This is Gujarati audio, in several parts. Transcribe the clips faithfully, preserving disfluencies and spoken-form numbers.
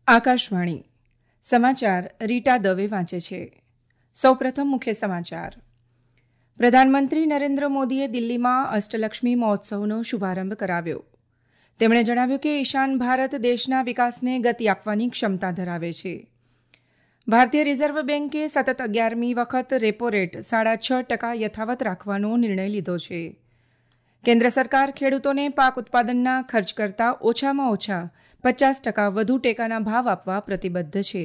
આકાશવાણી સમાચાર રીટા દવે વાંચે છે. સૌપ્રથમ મુખ્ય સમાચાર. પ્રધાનમંત્રી નરેન્દ્ર મોદીએ દિલ્હીમાં અષ્ટલક્ષ્મી મહોત્સવનો શુભારંભ કરાવ્યો. તેમણે જણાવ્યું કે ઈશાન ભારત દેશના વિકાસને ગતિ આપવાની ક્ષમતા ધરાવે છે. ભારતીય રિઝર્વ બેન્કે સતત અગિયારમી વખત રેપો રેટ સાડા છ ટકા યથાવત રાખવાનો નિર્ણય લીધો છે. કેન્દ્ર સરકાર ખેડૂતોને પાક ઉત્પાદનના ખર્ચ કરતાં ઓછામાં ઓછા પચાસ ટકા વધુ ટેકાના ભાવ આપવા પ્રતિબદ્ધ છે.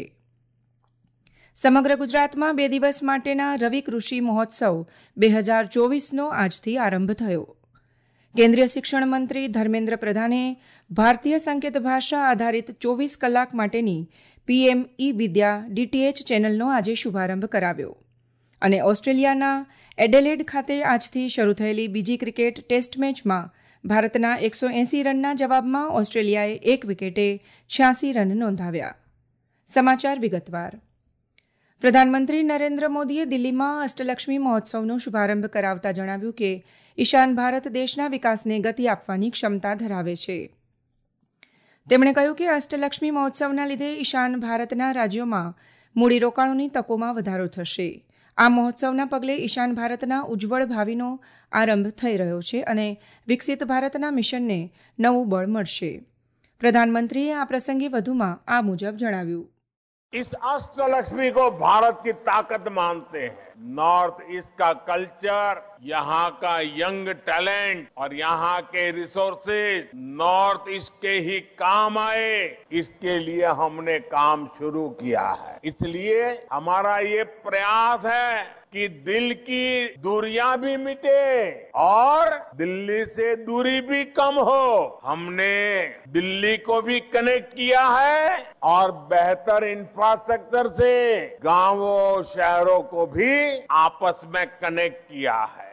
સમગ્ર ગુજરાતમાં બે દિવસ માટેના રવિ કૃષિ મહોત્સવ બે હજાર ચોવીસનો આજથી આરંભ થયો. કેન્દ્રીય શિક્ષણ મંત્રી ધર્મેન્દ્ર પ્રધાને ભારતીય સંકેત ભાષા આધારિત ચોવીસ કલાક માટેની પીએમ ઈ વિદ્યા ડીટીએચ ચેનલનો આજે શુભારંભ કરાવ્યો. અને ઓસ્ટ્રેલિયાના એડેલેડ ખાતે આજથી શરૂ થયેલી બીજી ક્રિકેટ ટેસ્ટ મેચમાં ભારતના એકસો એંસી રનના જવાબમાં ઓસ્ટ્રેલિયાએ એક વિકેટે છ્યાસી રન નોંધાવ્યા. સમાચાર વિગતવાર. પ્રધાનમંત્રી નરેન્દ્ર મોદીએ દિલ્હીમાં અષ્ટલક્ષ્મી મહોત્સવનો શુભારંભ કરાવતા જણાવ્યું કે ઈશાન ભારત દેશના વિકાસને ગતિ આપવાની ક્ષમતા ધરાવે છે. તેમણે કહ્યું કે અષ્ટલક્ષ્મી મહોત્સવના લીધે ઈશાન ભારતના રાજ્યોમાં મૂડીરોકાણોની તકોમાં વધારો થશે. આ મહોત્સવના પગલે ઈશાન ભારતના ઉજ્જવળ ભાવિનો આરંભ થઈ રહ્યો છે અને વિકસિત ભારતના મિશનને નવું બળ મળશે. પ્રધાનમંત્રીએ આ પ્રસંગે વધુમાં આ મુજબ જણાવ્યું. इस अष्टलक्ष्मी को भारत की ताकत मानते हैं. नॉर्थ ईस्ट का कल्चर, यहाँ का यंग टैलेंट और यहाँ के रिसोर्सेज नॉर्थ ईस्ट के ही काम आए, इसके लिए हमने काम शुरू किया है. इसलिए हमारा ये प्रयास है कि दिल की दूरियां भी मिटे और दिल्ली से दूरी भी कम हो. हमने दिल्ली को भी कनेक्ट किया है और बेहतर इंफ्रास्ट्रक्चर से गांवों शहरों को भी आपस में कनेक्ट किया है.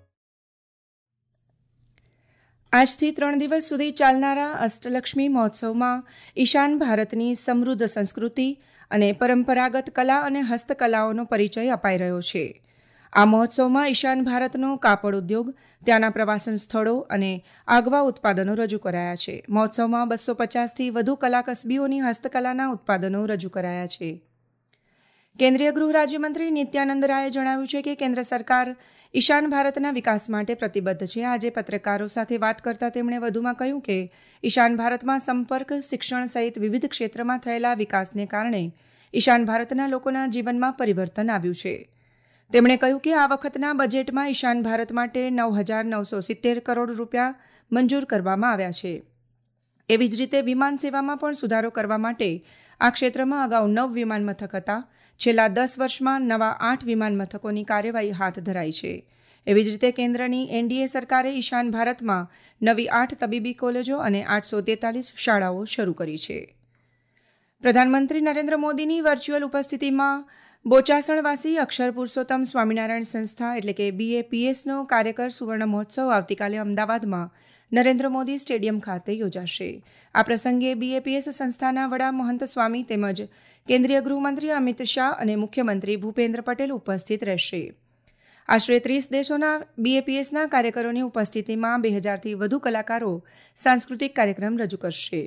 આજથી ત્રણ દિવસ સુધી ચાલનારા અષ્ટલક્ષ્મી મહોત્સવમાં ઈશાન ભારતની સમૃદ્ધ સંસ્કૃતિ અને પરંપરાગત કલા અને હસ્તકલાઓનો પરિચય અપાઈ રહ્યો છે. આ મહોત્સવમાં ઈશાન ભારતનો કાપડ ઉદ્યોગ, ત્યાંના પ્રવાસન સ્થળો અને આગવા ઉત્પાદનો રજૂ કરાયા છે. મહોત્સવમાં બસો પચાસથી વધુ કલાકસબીઓની હસ્તકલાના ઉત્પાદનો રજૂ કરાયા છે. કેન્દ્રીય ગૃહ રાજ્યમંત્રી નિત્યાનંદ રાયે જણાવ્યું છે કે કેન્દ્ર સરકાર ઈશાન ભારતના વિકાસ માટે પ્રતિબદ્ધ છે. આજે પત્રકારો સાથે વાત કરતા તેમણે વધુમાં કહ્યું કે ઈશાન ભારતમાં સંપર્ક, શિક્ષણ સહિત વિવિધ ક્ષેત્રમાં થયેલા વિકાસને કારણે ઈશાન ભારતના લોકોના જીવનમાં પરિવર્તન આવ્યું છે. તેમણે કહ્યું કે આ વખતના બજેટમાં ઈશાન ભારત માટે નવ હજાર નવસો સિત્તેર કરોડ રૂપિયા મંજૂર કરવામાં આવ્યા છે. એવી જ રીતે વિમાન સેવામાં પણ સુધારો કરવા માટે આ ક્ષેત્રમાં અગાઉ નવ વિમાન મથક હતા. છેલ્લા દસ વર્ષમાં નવા આઠ વિમાન મથકોની કાર્યવાહી હાથ ધરાઈ છે. એવી જ રીતે કેન્દ્રની એનડીએ સરકારે ઈશાન ભારતમાં નવી આઠ તબીબી કોલેજો અને આઠસો તેતાલીસ શાળાઓ શરૂ કરી છે. પ્રધાનમંત્રી નરેન્દ્ર મોદીની વર્ચ્યુઅલ ઉપસ્થિતિમાં બોચાસણવાસી અક્ષર પુરુષોત્તમ સ્વામિનારાયણ સંસ્થા એટલે કે બીએપીએસનો કાર્યકર સુવર્ણ મહોત્સવ આવતીકાલે અમદાવાદમાં નરેન્દ્ર મોદી સ્ટેડિયમ ખાતે યોજાશે. આ પ્રસંગે બીએપીએસ સંસ્થાના વડા મહંત સ્વામી તેમજ કેન્દ્રીય ગૃહમંત્રી અમિત શાહ અને મુખ્યમંત્રી ભૂપેન્દ્ર પટેલ ઉપસ્થિત રહેશે. આશરે ત્રીસ દેશોના બીએપીએસના કાર્યકરોની ઉપસ્થિતિમાં બે હજારથી વધુ કલાકારો સાંસ્કૃતિક કાર્યક્રમ રજૂ કરશે.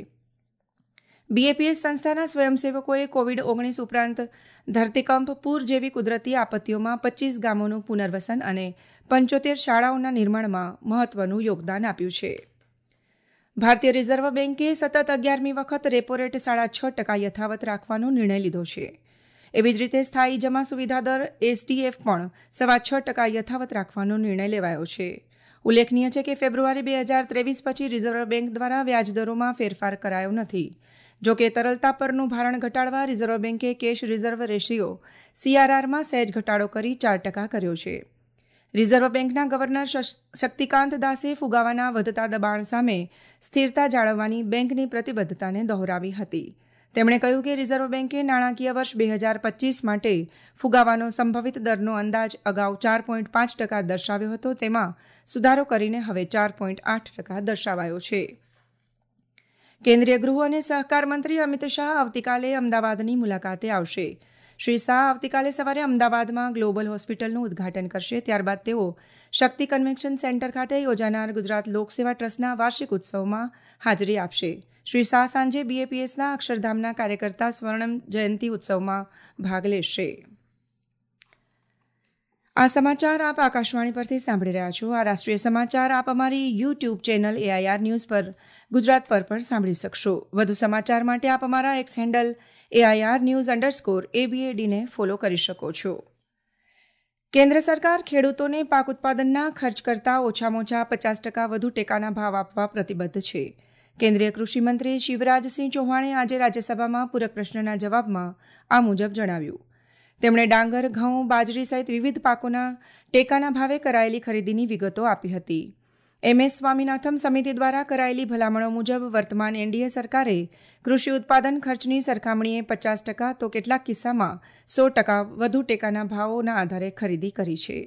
બીએપીએસ સંસ્થાના સ્વયંસેવકોએ કોવિડ ઓગણીસ ઉપરાંત ધરતીકંપ, પૂર જેવી કુદરતી આપત્તિઓમાં પચીસ ગામોનું પુનર્વસન અને પંચોતેર શાળાઓના નિર્માણમાં મહત્વનું યોગદાન આપ્યું છે. ભારતીય રિઝર્વ બેન્કે સતત અગિયારમી વખત રેપો રેટ સાડા છ ટકા યથાવત રાખવાનો નિર્ણય લીધો છે. એવી જ રીતે સ્થાયી જમા સુવિધા દર એસડીએફ પણ સવા છ ટકા યથાવત રાખવાનો નિર્ણય લેવાયો છે. ઉલ્લેખનીય છે કે ફેબ્રુઆરી બે હજાર ત્રેવીસ પછી રિઝર્વ બેન્ક દ્વારા વ્યાજદરોમાં ફેરફાર કરાયો નથી. જો કે તરલતા પરનું ભારણ ઘટાડવા રિઝર્વ બેન્કે કેશ રિઝર્વ રેશિયો સીઆરઆરમાં સહેજ ઘટાડો કરી ચાર ટકા કર્યો છે. રિઝર્વ બેન્કના ગવર્નર શક્તિકાંત દાસે ફુગાવાના વધતા દબાણ સામે સ્થિરતા જાળવવાની બેન્કની પ્રતિબદ્ધતાને દોહરાવી હતી. તેમણે કહ્યું કે રિઝર્વ બેન્કે નાણાકીય વર્ષ બે હજાર પચીસ માટે ફુગાવાનો સંભવિત દરનો અંદાજ અગાઉ ચાર પોઈન્ટ પાંચ ટકા દર્શાવ્યો હતો, તેમાં સુધારો કરીને હવે ચાર પોઈન્ટ આઠ ટકા દર્શાવાયો છે. કેન્દ્રીય ગૃહ અને સહકાર મંત્રી અમિત શાહ આવતીકાલે અમદાવાદની મુલાકાતે આવશે. શ્રી શાહ આવતીકાલે સવારે અમદાવાદમાં ગ્લોબલ હોસ્પિટલનું ઉદ્ઘાટન કરશે. ત્યારબાદ તેઓ શક્તિ કન્વેન્શન સેન્ટર ખાતે યોજાનાર ગુજરાત લોકસેવા ટ્રસ્ટના વાર્ષિક ઉત્સવમાં હાજરી આપશે. શ્રી શાહ સાંજે બીએપીએસના અક્ષરધામના કાર્યકર્તા સ્વર્ણમ જયંતિ ઉત્સવમાં ભાગ લેશે. આ સમાચાર આપ આકાશવાણી પરથી સાંભળી રહ્યા છો. આ રાષ્ટ્રીય સમાચાર આપ અમારી યુટ્યુબ ચેનલ એઆઈઆર ન્યૂઝ પર ગુજરાત પર પણ સાંભળી શકશો. વધુ સમાચાર માટે આપ અમારા X handle AIR news underscore એબીએડીને ફોલો કરી શકો છો. કેન્દ્ર સરકાર ખેડૂતોને પાક ઉત્પાદનના ખર્ચ કરતાં ઓછામાં ઓછા પચાસ ટકા વધુ ટેકાના ભાવ આપવા પ્રતિબદ્ધ છે. કેન્દ્રીય કૃષિમંત્રી શિવરાજસિંહ ચૌહાણે આજે રાજ્યસભામાં પૂરક પ્રશ્નના જવાબમાં આ મુજબ જણાવ્યું. તેમણે ડાંગર, ઘઉં, બાજરી સહિત વિવિધ પાકોના ટેકાના ભાવે કરાયેલી ખરીદીની વિગતો આપી હતી. એમએસ સ્વામીનાથન સમિતિ દ્વારા કરાયેલી ભલામણો મુજબ વર્તમાન એનડીએ સરકારે કૃષિ ઉત્પાદન ખર્ચની સરખામણીએ પચાસ ટકા તો કેટલાક કિસ્સામાં સો ટકા વધુ ટેકાના ભાવોના આધારે ખરીદી કરી છે.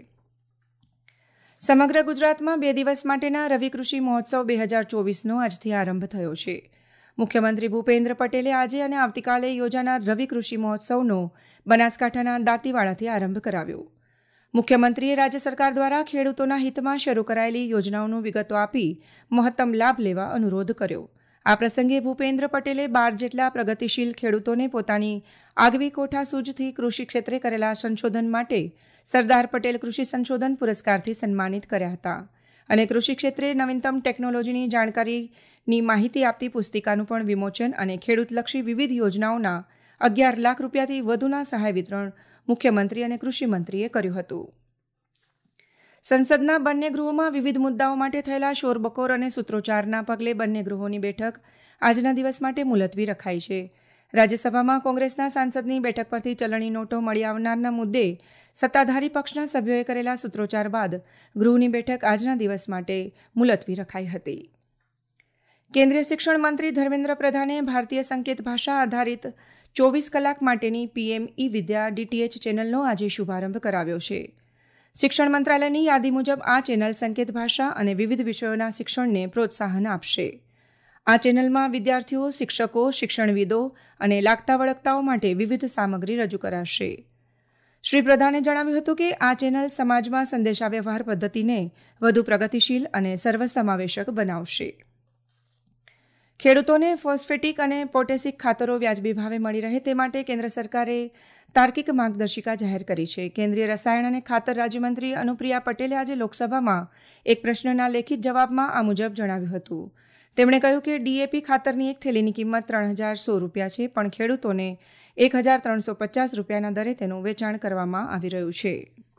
સમગ્ર ગુજરાતમાં બે દિવસ માટેના રવિ કૃષિ મહોત્સવ બે હજાર ચોવીસનો આજથી આરંભ થયો છે. મુખ્યમંત્રી ભૂપેન્દ્ર પટેલે આજે અને આવતીકાલે યોજાનાર રવિ કૃષિ મહોત્સવનો બનાસકાંઠાના દાંતીવાડાથી આરંભ કરાવ્યો. મુખ્યમંત્રીએ રાજ્ય સરકાર દ્વારા ખેડૂતોના હિતમાં શરૂ કરાયેલી યોજનાઓનું વિગતો આપી મહત્તમ લાભ લેવા અનુરોધ કર્યો. આ પ્રસંગે ભૂપેન્દ્ર પટેલે બાર જેટલા પ્રગતિશીલ ખેડૂતોને પોતાની આગવી કોઠાસૂઝથી કૃષિ ક્ષેત્રે કરેલા સંશોધન માટે સરદાર પટેલ કૃષિ સંશોધન પુરસ્કારથી સન્માનિત કર્યા હતા અને કૃષિ ક્ષેત્રે નવીનતમ ટેકનોલોજીની જાણકારીની માહિતી આપતી પુસ્તિકાનું પણ વિમોચન અને ખેડૂતલક્ષી વિવિધ યોજનાઓના અગિયાર લાખ રૂપિયાથી વધુના સહાય વિતરણ મુખ્યમંત્રી અને કૃષિમંત્રીએ કર્યું હતું. સંસદના બંને ગૃહોમાં વિવિધ મુદ્દાઓ માટે થયેલા શોરબકોર અને સૂત્રોચ્ચારના પગલે બંને ગૃહોની બેઠક આજના દિવસ માટે મુલતવી રખાઈ છે. રાજ્યસભામાં કોંગ્રેસના સાંસદની બેઠક પરથી ચલણી નોટો મળી આવનારના મુદ્દે સત્તાધારી પક્ષના સભ્યોએ કરેલા સૂત્રોચ્ચાર બાદ ગૃહની બેઠક આજના દિવસ માટે મુલતવી રખાઈ હતી. કેન્દ્રીય શિક્ષણ મંત્રી ધર્મેન્દ્ર પ્રધાને ભારતીય સંકેત ભાષા આધારિત ચોવીસ કલાક માટેની પીએમ ઈ વિદ્યા ડીટીએચ ચેનલનો આજે શુભારંભ કરાવ્યો છે. શિક્ષણ મંત્રાલયની યાદી મુજબ આ ચેનલ સંકેત ભાષા અને વિવિધ વિષયોના શિક્ષણને પ્રોત્સાહન આપશે. આ ચેનલમાં વિદ્યાર્થીઓ, શિક્ષકો, શિક્ષણવિદો અને લાગતા વળગતાઓ માટે વિવિધ સામગ્રી રજૂ કરાશે. શ્રી પ્રધાને જણાવ્યું હતું કે આ ચેનલ સમાજમાં સંદેશાવ્યવહાર પદ્ધતિને વધુ પ્રગતિશીલ અને સર્વસમાવેશક બનાવશે. ખેડૂતોને ફોસ્ફેટિક અને પોટેશિક ખાતરો વ્યાજબી ભાવે મળી રહે તે માટે કેન્દ્ર સરકારે તાર્કિક માર્ગદર્શિકા જાહેર કરી છે. કેન્દ્રીય રસાયણ અને ખાતર રાજ્યમંત્રી અનુપ્રિયા પટેલે આજે લોકસભામાં એક પ્રશ્નના લેખિત જવાબમાં આ મુજબ જણાવ્યું હતું. તેમણે કહ્યું કે ડીએપી ખાતરની એક થેલીની કિંમત ત્રણ હજાર સો રૂપિયા છે, પણ ખેડૂતોને એક હજાર ત્રણસો પચાસ રૂપિયાના દરે તેનું વેચાણ કરવામાં આવી રહ્યું છે.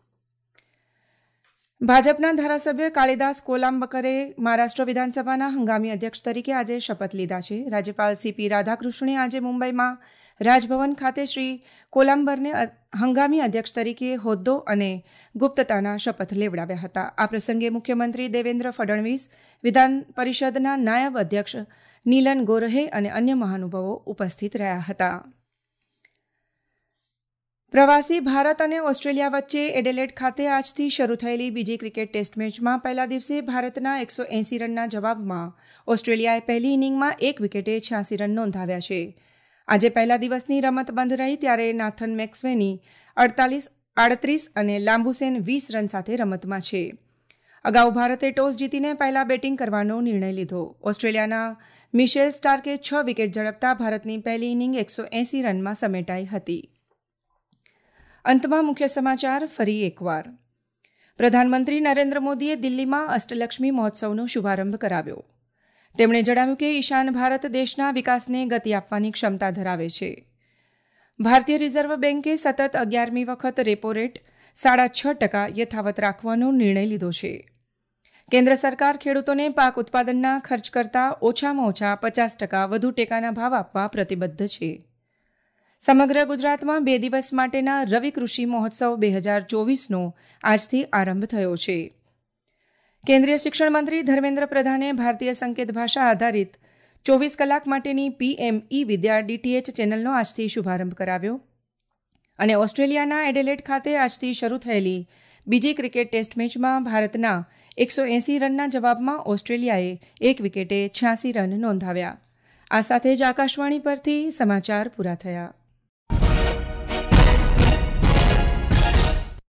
ભાજપના ધારાસભ્ય કાલિદાસ કોલાંબકરે મહારાષ્ટ્ર વિધાનસભાના હંગામી અધ્યક્ષ તરીકે આજે શપથ લીધા છે. રાજ્યપાલ સીપી રાધાકૃષ્ણે આજે મુંબઈમાં રાજભવન ખાતે શ્રી કોલાંબરને હંગામી અધ્યક્ષ તરીકે હોદ્દો અને ગુપ્તતાના શપથ લેવડાવ્યા હતા. આ પ્રસંગે મુખ્યમંત્રી દેવેન્દ્ર ફડણવીસ, વિધાન પરિષદના નાયબ અધ્યક્ષ નીલન ગોરહે અને અન્ય મહાનુભાવો ઉપસ્થિત રહ્યા હતા. પ્રવાસી ભારત અને ઓસ્ટ્રેલિયા વચ્ચે એડેલેડ ખાતે આજથી શરૂ થયેલી બીજી ક્રિકેટ ટેસ્ટ મેચમાં પહેલા દિવસે ભારતના એકસો એંસી રનના જવાબમાં ઓસ્ટ્રેલિયાએ પહેલી ઇનિંગમાં એક વિકેટે છ્યાસી રન નોંધાવ્યા છે. આજે પહેલા દિવસની રમત બંધ રહી ત્યારે નાથન મેક્સવેની અડતાલીસ આડત્રીસ અને લાંબુસેન વીસ રન સાથે રમતમાં છે. અગાઉ ભારતે ટોસ જીતીને પહેલા બેટિંગ કરવાનો નિર્ણય લીધો. ઓસ્ટ્રેલિયાના મિશેલ સ્ટાર્કે છ વિકેટ ઝડપતા ભારતની પહેલી ઇનિંગ એકસો એંસી રનમાં સમેટાઈ હતી. અંતમાં મુખ્ય સમાચાર ફરી એકવાર. પ્રધાનમંત્રી નરેન્દ્ર મોદીએ દિલ્હીમાં અષ્ટલક્ષ્મી મહોત્સવનો શુભારંભ કરાવ્યો. તેમણે જણાવ્યું કે ઈશાન ભારત દેશના વિકાસને ગતિ આપવાની ક્ષમતા ધરાવે છે. ભારતીય રિઝર્વ બેન્કે સતત અગિયારમી વખત રેપો રેટ સાડા છ ટકા યથાવત રાખવાનો નિર્ણય લીધો છે. કેન્દ્ર સરકાર ખેડૂતોને પાક ઉત્પાદનના ખર્ચ કરતાં ઓછામાં ઓછા પચાસ ટકા વધુ ટેકાના ભાવ આપવા પ્રતિબદ્ધ છે. સમગ્ર ગુજરાતમાં બે દિવસ માટેના રવિ કૃષિ મહોત્સવ બે હજાર ચોવીસનો આજથી આરંભ થયો છે. કેન્દ્રીય શિક્ષણ મંત્રી ધર્મેન્દ્ર પ્રધાને ભારતીય સંકેત ભાષા આધારિત ચોવીસ કલાક માટેની પીએમ ઈ વિદ્યા ડીટીએચ ચેનલનો આજથી શુભારંભ કરાવ્યો અને ઓસ્ટ્રેલિયાના એડેલેડ ખાતે આજથી શરૂ થયેલી બીજી ક્રિકેટ ટેસ્ટ મેચમાં ભારતના એકસો એંસી રનના જવાબમાં ઓસ્ટ્રેલિયાએ એક વિકેટે છ્યાસી રન નોંધાવ્યા. આ સાથે જ આકાશવાણી પરથી સમાચાર પૂરા થયા.